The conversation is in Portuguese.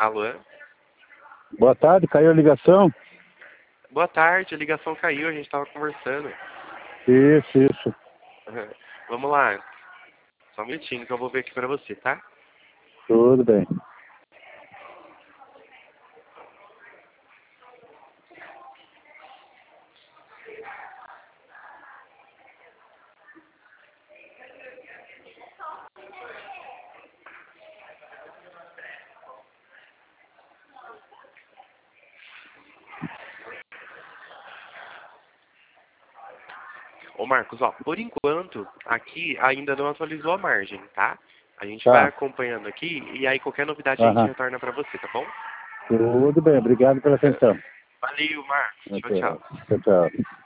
Alô? Boa tarde, caiu a ligação? Boa tarde, a ligação caiu, a gente tava conversando. Isso. Vamos lá. Só um minutinho que eu vou ver aqui pra você, tá? Tudo bem. Ô Marcos, ó, por enquanto, aqui ainda não atualizou a margem, tá? A gente Tá. vai acompanhando aqui e aí qualquer novidade a gente Aham. retorna pra você, tá bom? Tudo bem, obrigado pela atenção. Valeu, Marcos. Tchau, Ok. tchau. Tchau.